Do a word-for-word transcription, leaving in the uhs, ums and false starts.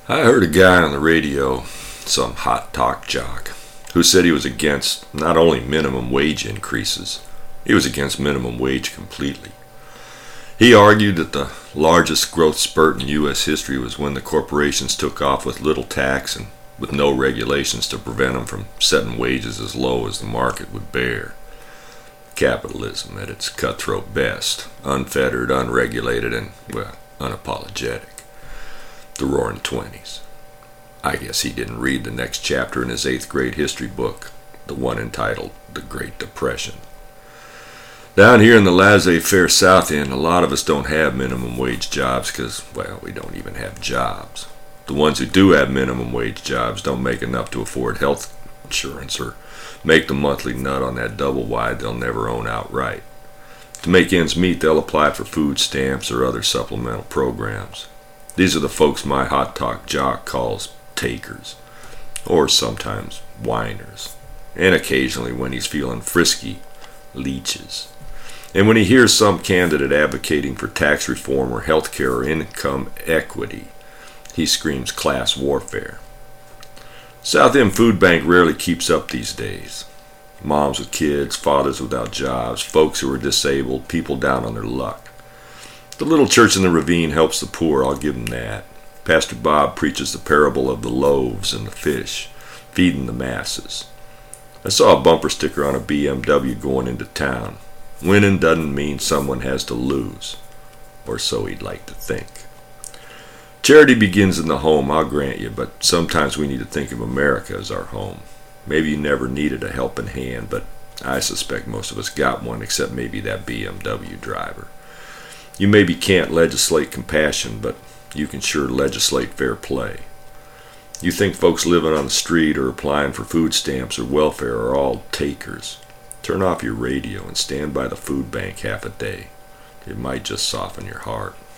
I heard a guy on the radio, some hot talk jock, who said he was against not only minimum wage increases, he was against minimum wage completely. He argued that the largest growth spurt in U S history was when the corporations took off with little tax and with no regulations to prevent them from setting wages as low as the market would bear. Capitalism at its cutthroat best, unfettered, unregulated, and, well, unapologetic. The Roaring Twenties. I guess he didn't read the next chapter in his eighth grade history book, the one entitled The Great Depression. Down here in the laissez-faire South End, a lot of us don't have minimum wage jobs because, well, we don't even have jobs. The ones who do have minimum wage jobs don't make enough to afford health insurance or make the monthly nut on that double wide they'll never own outright. To make ends meet, they'll apply for food stamps or other supplemental programs. These are the folks my hot talk jock calls takers, or sometimes whiners, and occasionally, when he's feeling frisky, leeches. And when he hears some candidate advocating for tax reform or health care or income equity, he screams class warfare. South End Food Bank rarely keeps up these days. Moms with kids, fathers without jobs, folks who are disabled, people down on their luck. The little church in the ravine helps the poor, I'll give them that. Pastor Bob preaches the parable of the loaves and the fish, feeding the masses. I saw a bumper sticker on a B M W going into town. Winning doesn't mean someone has to lose, or so he'd like to think. Charity begins in the home, I'll grant you, but sometimes we need to think of America as our home. Maybe you never needed a helping hand, but I suspect most of us got one, except maybe that B M W driver. You maybe can't legislate compassion, but you can sure legislate fair play. You think folks living on the street or applying for food stamps or welfare are all takers. Turn off your radio and stand by the food bank half a day. It might just soften your heart.